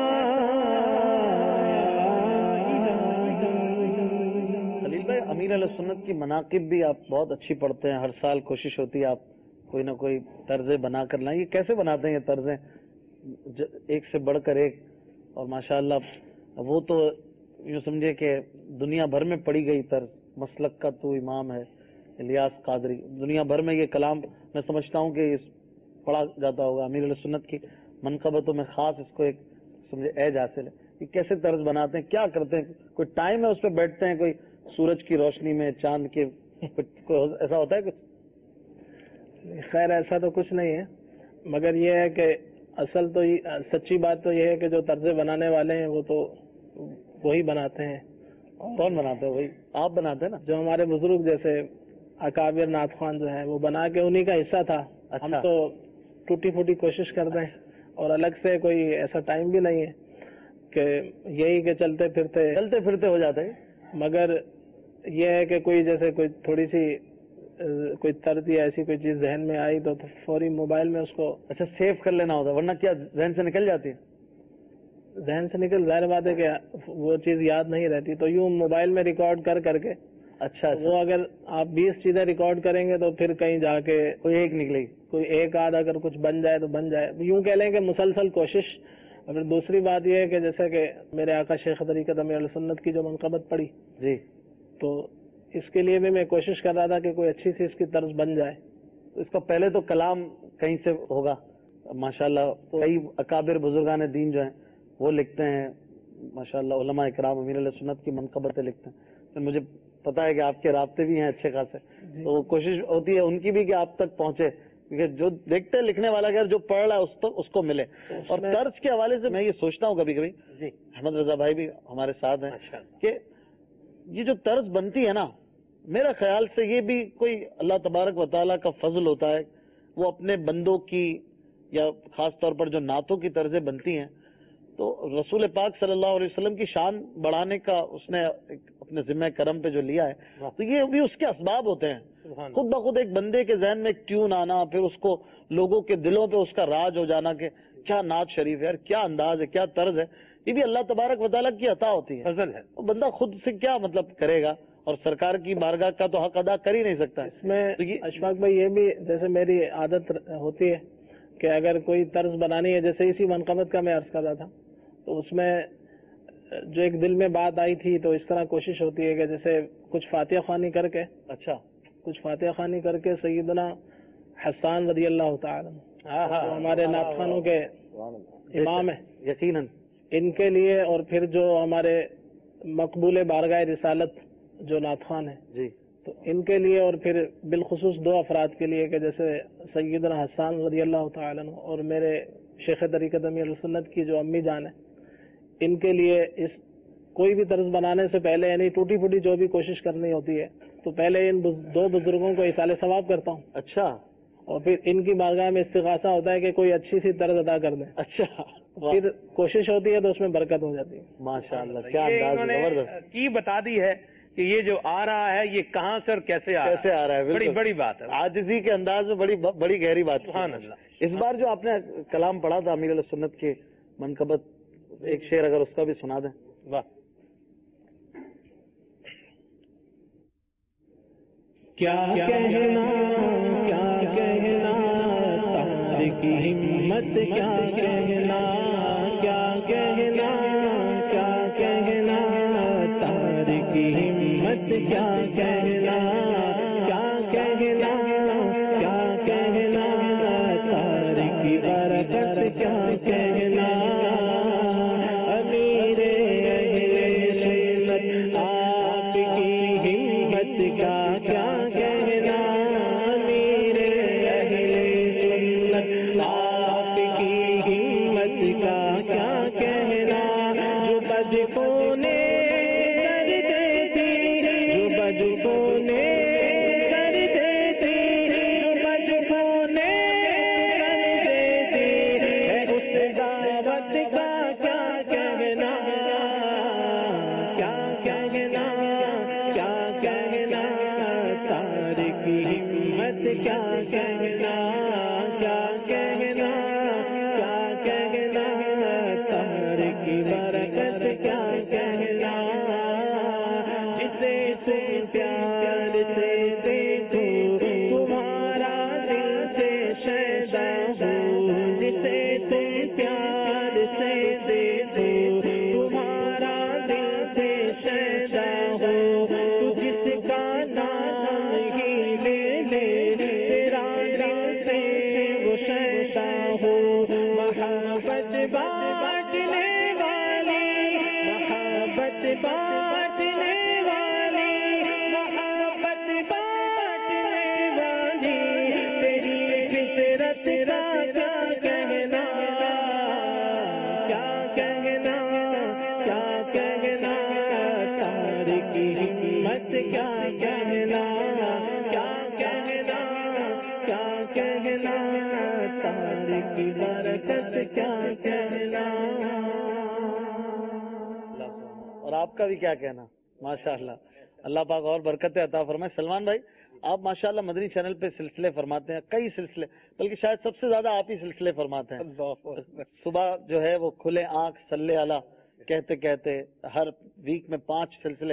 یا الہی. خلیل بھائی امیر علیہ سنت کی مناقب بھی آپ بہت اچھی پڑھتے ہیں، ہر سال کوشش ہوتی ہے آپ کوئی نہ کوئی طرزیں بنا کر لائیں. یہ کیسے بناتے ہیں یہ طرزیں، ایک سے بڑھ کر ایک؟ اور ماشاءاللہ وہ تو یوں سمجھے کہ دنیا بھر میں پڑھی گئی طرز، مسلک کا تو امام ہے الیاس قادری، دنیا بھر میں یہ کلام میں سمجھتا ہوں کہ پڑھا جاتا ہوگا. امیر علیہ سنت کی منقبتوں میں خاص اس کو ایک سمجھے ایج حاصل ہے. یہ کیسے طرز بناتے ہیں، کیا کرتے ہیں؟ کوئی ٹائم ہے اس پہ بیٹھتے ہیں، کوئی سورج کی روشنی میں، چاند کے، کوئی ایسا ہوتا ہے کچھ؟ خیر ایسا تو کچھ نہیں ہے، مگر یہ ہے کہ اصل تو سچی بات تو یہ ہے کہ جو طرزیں بنانے والے ہیں وہ تو وہی بناتے ہیں. کون بناتے ہیں؟ وہی آپ بناتے ہیں نا؟ جو ہمارے بزرگ جیسے اکابر نعت خوان جو ہیں وہ بنا کے انہی کا حصہ تھا. ہم تو ٹوٹی پھوٹی کوشش کرتے ہیں، اور الگ سے کوئی ایسا ٹائم بھی نہیں ہے کہ یہی کہ چلتے پھرتے ہو جاتا ہے. مگر یہ ہے کہ کوئی جیسے کوئی تھوڑی سی کوئی طرز یا ایسی کوئی چیز ذہن میں آئی تو فوری موبائل میں اس کو اچھا سیو کر لینا ہوتا ہے، ورنہ کیا ذہن سے نکل جاتی ہے؟ ذہن سے نکل، ظاہر بات ہے کہ وہ چیز یاد نہیں رہتی، تو یوں موبائل میں ریکارڈ کر کے अच्छा, वो अगर आप 20 चीजें रिकॉर्ड करेंगे तो फिर कहीं जाके कोई एक निकलेगी, कोई एक आध अगर कुछ बन जाए तो बन जाए, यूं कह लें कि मुसलसल कोशिश। और फिर दूसरी बात यह है कि जैसे कि मेरे आका शेख तरीक़त अमीर अहले सुन्नत की जो मनक़बत पड़ी जी, तो इसके लिए भी मैं कोशिश कर रहा था कि कोई अच्छी सी इसकी तर्ज बन जाए। तो इसका पहले तो कलाम कहीं से होगा माशाल्लाह। कई अकाबिर बुजुर्गान दीन जो हैं वो लिखते हैं माशाल्लाह, उलमा इकराम अमीर अहले सुन्नत की मनक़बतें लिखते हैं। तो मुझे पता है कि आपके राब्ते भी हैं अच्छे खासे, तो कोशिश होती है उनकी भी कि आप तक पहुंचे, क्योंकि जो देखते हैं लिखने वाला अगर जो पढ़ रहा है उसको मिले। और तर्ज के हवाले से मैं ये सोचता हूँ कभी कभी, अहमद रजा भाई भी हमारे साथ हैं, कि ये जो तर्ज बनती है ना, मेरा ख्याल से ये भी कोई अल्लाह तबारक व तआला का फजल होता है, वो अपने बंदों की या खास तौर पर जो नातों की तर्जें बनती हैं, तो रसूल पाक सल्लल्लाहु अलैहि वसल्लम की शान बढ़ाने का उसने अपने जिम्मे करम पे जो लिया है, तो ये भी उसके असबाब होते हैं। खुद ब खुद एक बंदे के जहन में एक ट्यून आना, फिर उसको लोगों के दिलों पे उसका राज हो जाना कि क्या नात शरीफ है यार, क्या अंदाज है, क्या तर्ज है, ये भी अल्लाह तबारक व तआला की अता होती है, फजल है। वो बंदा खुद से क्या मतलब करेगा, और सरकार की बारगाह का तो हक अदा कर ही नहीं सकता। इसमें तो अशफाक भाई ये भी जैसे मेरी आदत होती है कि अगर कोई तर्ज बनानी है, जैसे इसी मनक़बत का मैं अर्ज कर रहा था, तो उसमें जो एक दिल में बात आई थी, तो इस तरह कोशिश होती है कि जैसे कुछ फातिहा ख़वानी करके, अच्छा, कुछ फातिहा ख़वानी करके सैयदना हसन रज़ी अल्लाह तआला तो हमारे नात ख़ानों के इमाम है यकीनन, इनके लिए, और फिर जो हमारे मकबूल बारगाह रिसालत जो नात ख़ान है जी, तो इनके लिए, और फिर बिलखुसूस दो अफराद के लिए कि जैसे सैयदना हसन रज़ी अल्लाह तआला और मेरे शेख तरीक़त अमीर अहले सुन्नत की जो अम्मी जान है, इनके लिए इस कोई भी तर्ज बनाने से पहले यानी टूटी फूटी जो भी कोशिश करनी होती है, तो पहले इन दो बुजुर्गों को इसाले सवाब करता हूँ। अच्छा, और फिर इनकी बारगाह में इस्तिग़ासा होता है कि कोई अच्छी सी तर्ज अदा कर दें। अच्छा, फिर कोशिश होती है तो उसमें बरकत हो जाती है। माशाअल्लाह, क्या अंदाज, जबरदस्त की बता दी है कि ये जो आ रहा है ये कहाँ से और कैसे आ रहा है। बड़ी बड़ी बात है, आजिज़ी के अंदाज में बड़ी गहरी बात। सुभान अल्लाह। इस बार जो आपने कलाम पढ़ा था अमीर अहले सुन्नत के मनक़बत, एक शेर अगर उसका भी सुना दें। वाह। क्या कहना, क्या कहना तारिक की हिम्मत, क्या कहना, क्या कहना, क्या कहना तारिक की हिम्मत, क्या कहना, क्या कहना, क्या कहना तारिक की बरकत, क्या कहना अमीर अहले सुन्नत आपकी हिम्मत, क्या क्या कहना अमीर अहले सुन्नत आपकी हिम्मत, क्या क्या कहना। जो बजकों ने कर देती, जो बजकों ने कर देती, जो बजकों ने कर देती है, उस दावत का क्या कहना, क्या कहना, क्या कहना तारिक की हिम्मत, क्या कहना, क्या कहना, क्या कहना तारिक की बरकत, क्या कहना। जिसे तुम प्यार से देखो तुम्हारा दिल से शैदा हो, जिसे तुम प्यार से देखो तुम्हारा दिल से शैदा हो, तू जिसका नाम ही ले ले तेरा दिल से वो शैदा हो। मोहब्बत बांटने वाली, मोहब्बत बांटने वाली, मोहब्बत बांटने वाली तेरी फितरत का क्या कहना, क्या कहना, क्या कहना तारिक की हिम्मत, क्या कहना, क्या कहना, क्या कहना तारिक की बरकत, क्या कहना। और आपका भी क्या कहना, माशाअल्लाह, अल्लाह पाक और बरकतें अता फरमाए। सलमान भाई, आप माशाअल्लाह मदनी चैनल पे सिलसिले फरमाते हैं, कई सिलसिले, बल्कि शायद सबसे ज्यादा आप ही सिलसिले फरमाते हैं। सुबह जो है वो खुले आंख सल्ले अला कहते कहते हर वीक में 5 सिलसिले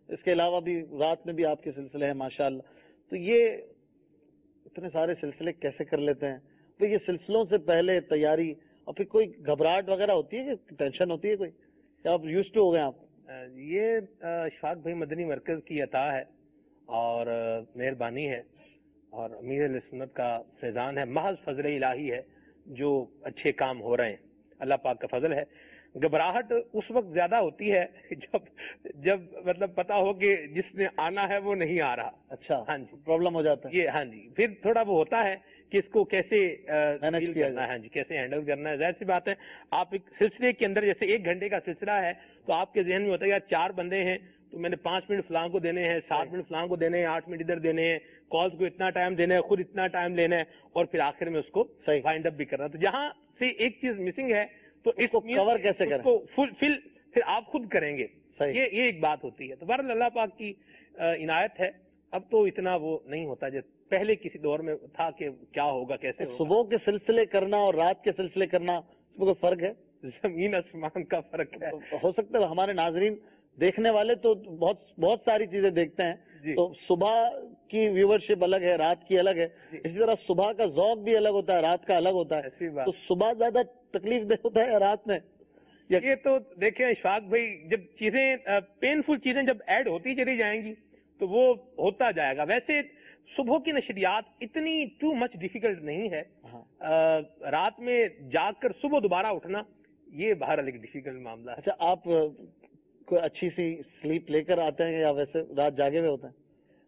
اس کے علاوہ بھی رات میں بھی آپ کے سلسلے ہیں ماشاءاللہ. تو یہ اتنے سارے سلسلے کیسے کر لیتے ہیں؟ تو یہ سلسلوں سے پہلے تیاری اور پھر کوئی گھبراہٹ وغیرہ ہوتی ہے کہ ٹینشن ہوتی ہے کوئی، یا آپ یوز ٹو ہو گئے آپ؟ یہ اشفاق بھائی مدنی مرکز کی عطا ہے اور مہربانی ہے اور امیر اہل سنت کا فیضان ہے، محض فضل الہی ہے جو اچھے کام ہو رہے ہیں، اللہ پاک کا فضل ہے. گھبراہٹ اس وقت زیادہ ہوتی ہے جب مطلب پتا ہو کہ جس نے آنا ہے وہ نہیں آ رہا. اچھا، ہاں جی، پرابلم ہو جاتا ہے یہ. ہاں جی، پھر تھوڑا وہ ہوتا ہے کہ اس کو کیسے مینج کیا جائے. ہاں جی، کیسے ہینڈل کرنا ہے. ظاہر سی بات ہے، آپ ایک سلسلے کے اندر جیسے 1 گھنٹے کا سلسلہ ہے تو آپ کے ذہن میں ہوتا ہے یار 4 بندے ہیں تو میں نے 5 منٹ فلاں کو دینے ہیں، 7 منٹ فلاں کو دینے ہیں، 8 منٹ ادھر دینے ہیں، کالز کو اتنا ٹائم دینا ہے، خود اتنا ٹائم لینا ہے، اور پھر آخر میں اس کو فائنڈ اپ بھی کرنا. تو جہاں سے ایک چیز مسنگ ہے تو اس کو کور کیسے کریں، کو پھر آپ خود کریں گے. یہ ایک بات ہوتی ہے. تو بہرحال اللہ پاک کی عنایت ہے، اب تو اتنا وہ نہیں ہوتا جیسے پہلے کسی دور میں تھا کہ کیا ہوگا کیسے ہوگا. صبح کے سلسلے کرنا اور رات کے سلسلے کرنا اس میں کوئی فرق ہے؟ زمین آسمان کا فرق ہے. ہو سکتا ہے ہمارے ناظرین دیکھنے والے تو بہت ساری چیزیں دیکھتے ہیں جی. تو صبح کی ویورشپ الگ ہے، رات کی الگ ہے. اسی طرح صبح کا ذوق بھی الگ ہوتا ہے، رات کا الگ ہوتا ہے. تو صبح زیادہ تکلیف دہ ہوتا ہے یا رات میں؟ یہ تو دیکھیں اشفاق بھائی، جب چیزیں پینفل چیزیں جب ایڈ ہوتی چلی جائیں گی تو وہ ہوتا جائے گا. ویسے صبح کی نشریات اتنی ٹو مچ ڈیفیکلٹ نہیں ہے. رات میں جاگ کر صبح دوبارہ اٹھنا یہ بہرحال ایک ڈیفیکلٹ معاملہ ہے. اچھا، آپ کوئی اچھی سی سلیپ لے کر آتے ہیں یا ویسے رات جاگے ہوئے ہوتے ہیں؟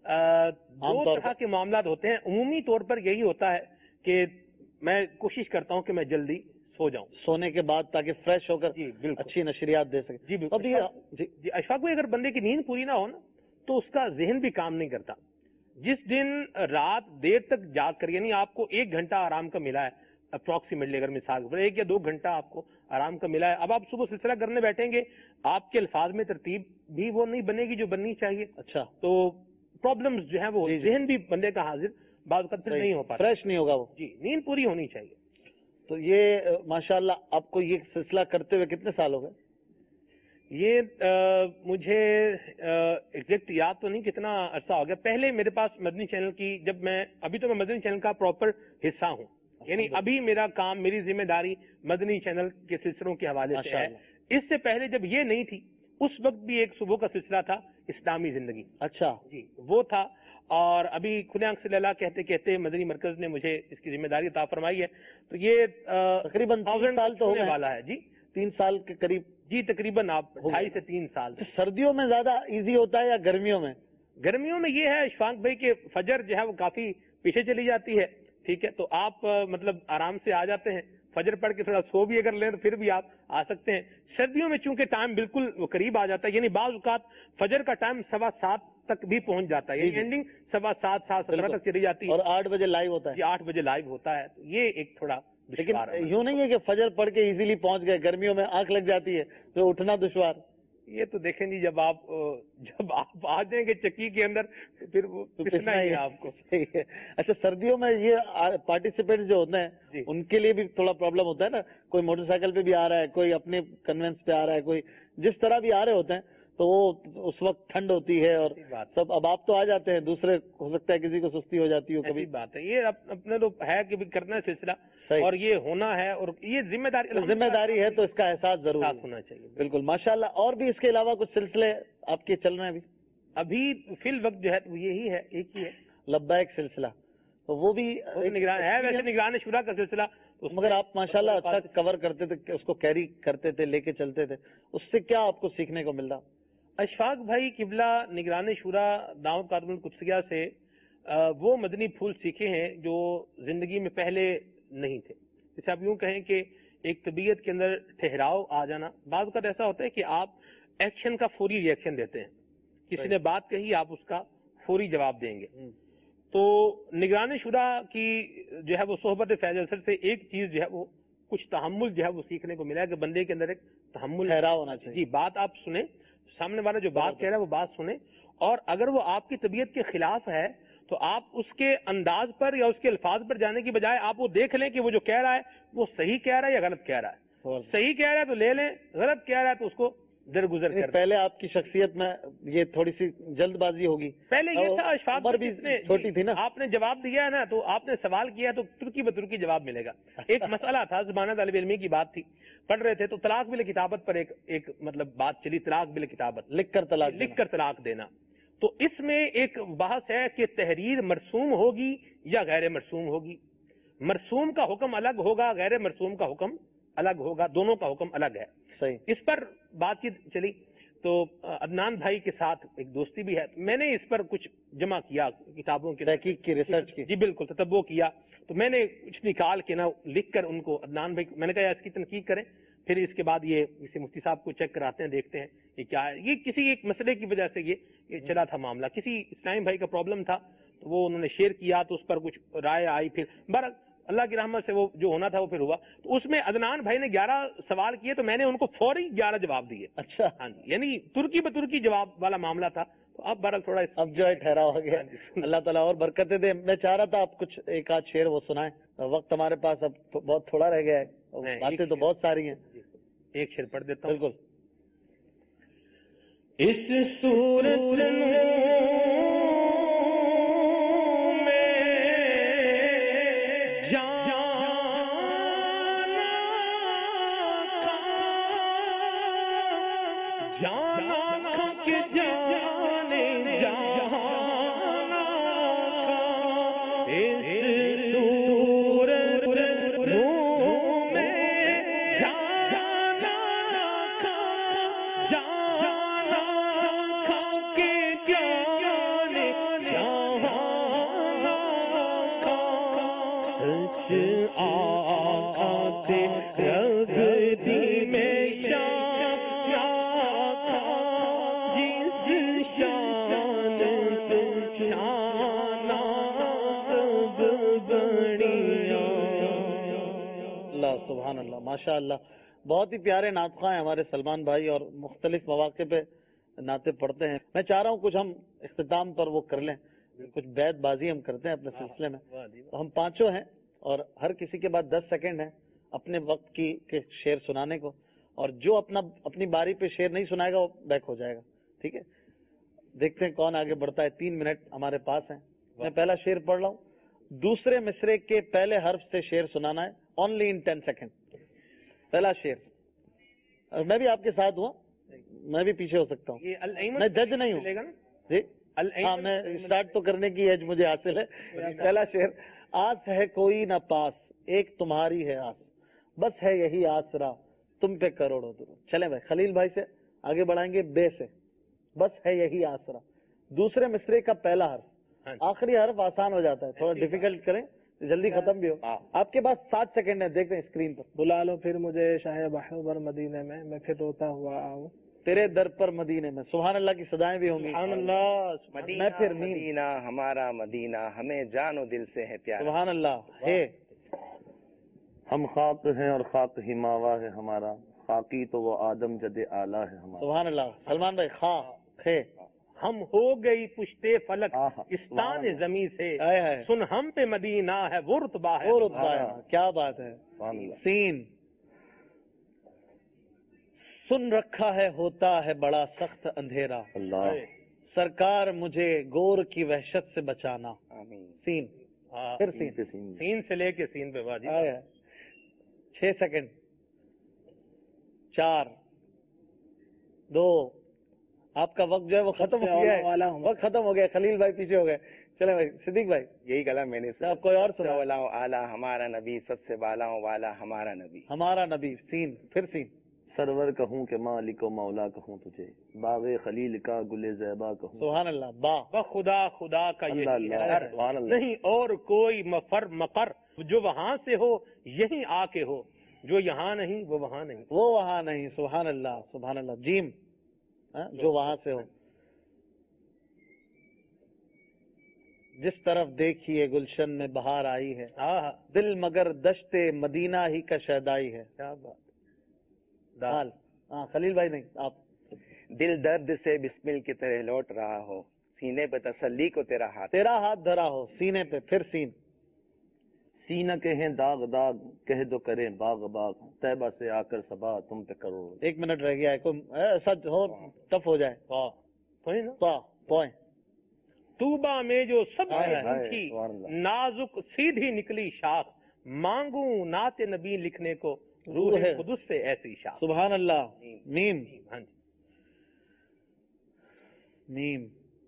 دو طرح کے معاملات ہوتے ہیں. عمومی طور پر یہی ہوتا ہے کہ میں کوشش کرتا ہوں کہ میں جلدی سو جاؤں سونے کے بعد تاکہ فریش ہو کر اچھی نشریات دے سکے. جی بالکل. جی اشفاق بھائی، اگر بندے کی نیند پوری نہ ہو نا تو اس کا ذہن بھی کام نہیں کرتا. جس دن رات دیر تک جاگ کر، یعنی آپ کو 1 گھنٹہ آرام کا ملا ہے اپروکسیمیٹلی، اگر مثال 1 یا 2 گھنٹہ آپ کو آرام کا ملا ہے، اب آپ صبح سلسلہ کرنے بیٹھیں گے، آپ کے الفاظ میں ترتیب بھی وہ نہیں بنے گی جو بننی چاہیے. اچھا، تو پرابلمز جو ہیں وہ ذہن بھی بندے کا حاضر بعض وقت پھر نہیں ہو پاتا، فریش نہیں ہوگا وہ. جی، نیند پوری ہونی چاہیے. تو یہ ماشاءاللہ آپ کو یہ سلسلہ کرتے ہوئے کتنے سال ہو گئے؟ یہ مجھے ایگزیکٹ یاد تو نہیں کتنا عرصہ ہو گیا. پہلے میرے پاس مدنی چینل کی، جب میں ابھی تو میں مدنی چینل کا پراپر حصہ ہوں، یعنی ابھی میرا کام، میری ذمہ داری مدنی چینل کے سلسلوں کے حوالے سے ہے. اس سے پہلے جب یہ نہیں تھی اس وقت بھی ایک صبح کا سلسلہ تھا، اسلامی زندگی. اچھا جی، وہ تھا. اور ابھی کھلے آنکھ سے اللہ کہتے کہتے مدنی مرکز نے مجھے اس کی ذمہ داری عطا فرمائی ہے. تو یہ تقریباً 1000 سال تو ہونے والا ہے. جی 3 سال کے قریب. جی تقریباً آپ 2.5 سے 3 سال. سردیوں میں زیادہ ایزی ہوتا ہے یا گرمیوں میں؟ گرمیوں میں یہ ہے اشفاق بھائی کہ فجر جو ہے وہ کافی پیچھے چلی جاتی ہے. ٹھیک ہے، تو آپ مطلب آرام سے آ جاتے ہیں. فجر پڑھ کے تھوڑا سو بھی اگر لیں تو پھر بھی آپ آ سکتے ہیں. سردیوں میں چونکہ ٹائم بالکل وہ قریب آ جاتا ہے، یعنی بعض اوقات فجر کا ٹائم 7:15 تک بھی پہنچ جاتا ہے، یعنی اینڈنگ 7:15 7:17 تک چلی جاتی ہے، اور 8 بجے لائیو ہوتا ہے. جی 8 بجے لائیو ہوتا ہے. یہ ایک تھوڑا لیکن یوں نہیں ہے کہ فجر پڑھ کے ایزیلی پہنچ گئے، گرمیوں میں آنکھ لگ جاتی ہے تو اٹھنا دشوار. یہ تو دیکھیں جی، جب آپ آ جائیں گے چکی کے اندر پھر وہ پچھنا ہی ہے آپ کو. اچھا، سردیوں میں یہ پارٹیسپینٹ جو ہوتے ہیں ان کے لیے بھی تھوڑا پرابلم ہوتا ہے نا. کوئی موٹر سائیکل پہ بھی آ رہا ہے، کوئی اپنے کنوینس پہ آ رہا ہے، کوئی جس طرح بھی آ رہے ہوتے ہیں تو وہ اس وقت ٹھنڈ ہوتی ہے اور سب. اب آپ تو آ جاتے ہیں، دوسرے ہو سکتا ہے کسی کو سستی ہو جاتی ہو. کبھی بات ہے یہ اپنے تو ہے کہ کرنا سلسلہ اور یہ ہونا ہے، اور یہ ذمہ داری ہے تو اس کا احساس ضرور ہونا چاہیے. بالکل ماشاءاللہ. اور بھی اس کے علاوہ کچھ سلسلے آپ کے چل رہے ہیں ابھی فی الوقت جو ہے یہی ہے، ایک ہی ہے لبیک سلسلہ. تو وہ بھی نگران ہے، ویسے نگران شورا کا سلسلہ، مگر آپ ماشاءاللہ اچھا کور کرتے تھے، اس کو کیری کرتے تھے، لے کے چلتے تھے. اس سے کیا آپ کو سیکھنے کو مل رہا؟ اشفاق بھائی قبلہ نگران شورا دعوت خادم القدسیہ سے وہ مدنی پھول سیکھے ہیں جو زندگی میں پہلے نہیں تھے. جیسے آپ یوں کہیں کہ ایک طبیعت کے اندر ٹھہراؤ آ جانا. بعض اوقات ایسا ہوتا ہے کہ آپ ایکشن کا فوری ری ایکشن دیتے ہیں. کسی نے بات کہی، آپ اس کا فوری جواب دیں گے. تو نگران شورا کی جو ہے وہ صحبت فیض السر سے ایک چیز جو ہے وہ کچھ تحمل جو ہے وہ سیکھنے کو ملا ہے کہ بندے کے اندر ایک تحمل ٹھہراؤ ہونا چاہیے. جی، بات آپ سنیں، سامنے والا جو بات کہہ رہا ہے وہ بات سنیں، اور اگر وہ آپ کی طبیعت کے خلاف ہے تو آپ اس کے انداز پر یا اس کے الفاظ پر جانے کی بجائے آپ وہ دیکھ لیں کہ وہ جو کہہ رہا ہے وہ صحیح کہہ رہا ہے یا غلط کہہ رہا ہے. صحیح کہہ رہا ہے تو لے لیں، غلط کہہ رہا ہے تو اس کو درگزر کر. پہلے آپ کی شخصیت میں یہ تھوڑی سی جلد بازی ہوگی. پہلے یہ تھا اشفاق عمر بھی چھوٹی تھی نا. آپ نے جواب دیا ہے نا, تو آپ نے سوال کیا تو ترکی بترکی جواب ملے گا. ایک مسئلہ تھا, زبانہ طالب علمی کی بات تھی, پڑھ رہے تھے تو طلاق بل کتابت پر ایک مطلب بات چلی, طلاق بل کتابت, لکھ کر طلاق دینا. تو اس میں ایک بحث ہے کہ تحریر مرسوم ہوگی یا غیر مرسوم ہوگی. مرسوم کا حکم الگ ہوگا, غیر مرسوم کا حکم الگ ہوگا, دونوں کا حکم الگ ہے. صحیح. اس پر بات چیت چلی تو عدنان بھائی کے ساتھ ایک دوستی بھی ہے, میں نے اس پر کچھ جمع کیا, کتابوں کی تحقیق کی, ریسرچ کی. جی بالکل, تتبع کیا. تو میں نے کچھ نکال کے نا لکھ کر ان کو عدنان بھائی, میں نے کہا اس کی تنقید کریں, پھر اس کے بعد یہ کسی مفتی صاحب کو چیک کراتے ہیں, دیکھتے ہیں یہ کیا ہے. یہ کسی ایک مسئلے کی وجہ سے یہ چلا تھا معاملہ, کسی اسلام بھائی کا پرابلم تھا, تو وہ انہوں نے شیئر کیا, تو اس پر کچھ رائے آئی. پھر بہرحال اللہ کی رحمت سے وہ جو ہونا تھا وہ پھر ہوا. تو اس میں عدنان بھائی نے 11 سوال کیے, تو میں نے ان کو فوری 11 جواب دیے. اچھا. ہاں جی, یعنی ترکی بترکی جواب والا معاملہ تھا. تو اب بہرحال تھوڑا اب جو ہے ٹھہرا ہو گیا. اللہ تعالیٰ اور برکتیں دے. میں چاہ رہا تھا آپ کچھ ایک آدھ شعر وہ سنائیں, وقت ہمارے پاس اب بہت تھوڑا رہ گیا ہے, باتیں تو بہت ساری ہیں. ایک شعر پڑھ دیتا ہوں. بالکل. اس صورت ماشاء اللہ. بہت ہی پیارے نعت خواں ہیں ہمارے سلمان بھائی, اور مختلف مواقع پہ نعتیں پڑھتے ہیں. میں چاہ رہا ہوں کچھ ہم اختتام پر وہ کر لیں, کچھ بیت بازی ہم کرتے ہیں اپنے سلسلے میں. تو ہم پانچوں ہیں اور ہر کسی کے بعد 10 سیکنڈ ہیں اپنے وقت کی کے شعر سنانے کو, اور جو اپنی باری پہ شعر نہیں سنائے گا وہ بیک ہو جائے گا. ٹھیک ہے, دیکھتے ہیں کون آگے بڑھتا ہے. 3 منٹ ہمارے پاس ہیں. میں پہلا شعر پڑھ رہا ہوں, دوسرے مصرے کے پہلے حرف سے شعر سنانا ہے, اونلی ان 10 سیکنڈ. پہلا شعر. میں بھی آپ کے ساتھ ہوں, میں بھی پیچھے ہو سکتا ہوں, میں جج نہیں ہوں. جی ہاں, میں اسٹارٹ تو کرنے کی ایج مجھے حاصل ہے. پہلا شعر. آس ہے کوئی نہ پاس, ایک تمہاری ہے آس, بس ہے یہی آسرا تم پہ کروڑوں درود. چلیں بھائی, خلیل بھائی سے آگے بڑھائیں گے. بے سے, بس ہے یہی آسرا. دوسرے مصرے کا پہلا حرف. آخری حرف آسان ہو جاتا ہے, تھوڑا ڈیفیکلٹ کریں, جلدی ختم بھی ہو. آپ کے پاس 7 سیکنڈ ہے, دیکھتے ہیں اسکرین پر. بلا لو پھر مجھے شاہ بحر مدینے میں پھر روتا ہوا آؤں تیرے در پر مدینے میں. سبحان اللہ کی صدائیں بھی ہوں گی. سبحان اللہ. میں پھر مدینہ ہمارا مدینہ, ہمیں جان و دل سے ہے پیار. سبحان اللہ. ہے ہم خاک ہیں اور خاک ہی ماوا ہے ہمارا, خاکی تو وہ آدم جد اعلیٰ ہے ہمارا. سبحان اللہ. سلمان بھائی. خا ہے ہم ہو گئی پشتے فلک استان زمین سے, سن ہم پہ مدینہ ہے وہ رتبہ ہے. وہ رتبہ ہے. کیا بات ہے. سین. سن رکھا ہے ہوتا ہے بڑا سخت اندھیرا, اللہ سرکار مجھے گور کی وحشت سے بچانا. سین. پھر سین. سین سے لے کے سین پہ واجب. 6 سیکنڈ. 4 2 آپ کا وقت جو ہے وہ ختم ہو گیا ہے. وقت ختم ہو گیا. خلیل بھائی پیچھے ہو گئے. چلے بھائی. صدیق بھائی. یہی کہا میں نے. آپ کوئی اور سنا. اعلیٰ ہمارا نبی, سب سے بالا والا ہمارا نبی. ہمارا نبی. سین. پھر سین. سرور کہوں کہ مالک و مولا کہوں تجھے, باغ خلیل کا گل زیبا کہوں. سبحان اللہ. با خدا خدا کا اللہ نہیں اور کوئی مفر مقر, جو وہاں سے ہو یہیں آ کے ہو, جو یہاں نہیں وہ وہاں نہیں. وہ وہاں نہیں. سبحان اللہ. سبحان اللہ. جیم. جو وہاں سے ہو. جس طرف دیکھیے گلشن میں بہار آئی ہے, دل مگر دشت مدینہ ہی کا شیدائی ہے. کیا بات. دال. ہاں خلیل بھائی نہیں آپ. دل درد سے بسمل کی طرح لوٹ رہا ہو, سینے پہ تسلی کو تیرا ہاتھ دھرا ہو. سینے پہ. پھر سین. سینہ کے ہیں داغ داغ کہہ دو کریں باغ باغ طیبہ سے آ کر صبا تم پہ کرو. 1 منٹ رہ گیا ہے, کوئی سچ ہو ٹف ہو جائے. طوبہ میں جو سب تھی نازک سیدھی نکلی شاخ, مانگوں نعت نبی لکھنے کو روح قدس سے ایسی شاخ. سبحان اللہ. میم ہاں جی میم.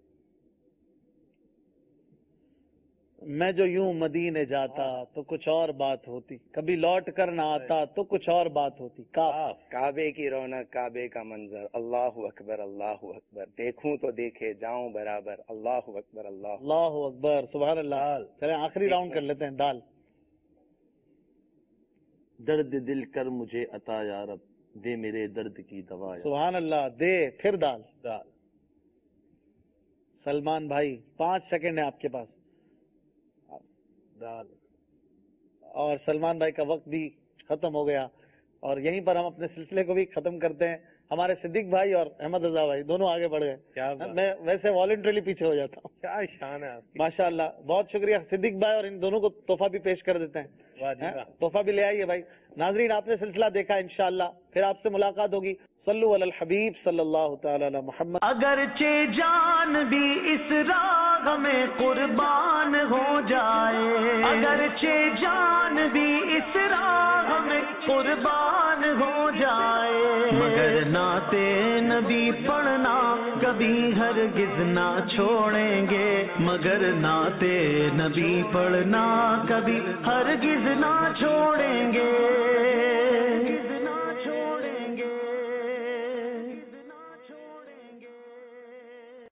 میں جو یوں مدینے جاتا تو کچھ اور بات ہوتی, کبھی لوٹ کر نہ آتا تو کچھ اور بات ہوتی. کعبے کی رونق, کعبے کا منظر, اللہ اکبر اللہ اکبر, دیکھوں تو دیکھے جاؤں برابر, اللہ اکبر اللہ اکبر. سبحان اللہ. چلیں آخری راؤنڈ کر لیتے ہیں. دال. درد دل کر مجھے عطا یا رب, دے میرے درد کی دوا. سبحان اللہ. دے پھر دال. دال. سلمان بھائی 5 سیکنڈ ہے آپ کے پاس. دال. اور سلمان بھائی کا وقت بھی ختم ہو گیا, اور یہیں پر ہم اپنے سلسلے کو بھی ختم کرتے ہیں. ہمارے صدیق بھائی اور احمد رضا بھائی دونوں آگے بڑھ گئے. میں ویسے والنٹریلی پیچھے ہو جاتا ہوں. کیا شان ہے ماشاء اللہ. بہت شکریہ صدیق بھائی, اور ان دونوں کو تحفہ بھی پیش کر دیتے ہیں. تحفہ بھی لے آئیے بھائی. ناظرین آپ نے سلسلہ دیکھا, انشاءاللہ پھر آپ سے ملاقات ہوگی. صلو علی الحبیب صلی اللہ تعالی علی محمد. اگرچہ جان بھی اس راہ میں قربان ہو جائے, اگرچہ جان بھی اس راہ میں قربان ہو جائے, مگر نعت نبی پڑھنا کبھی ہرگز نہ چھوڑیں گے, مگر نعت نبی پڑھنا کبھی ہرگز نہ چھوڑیں گے.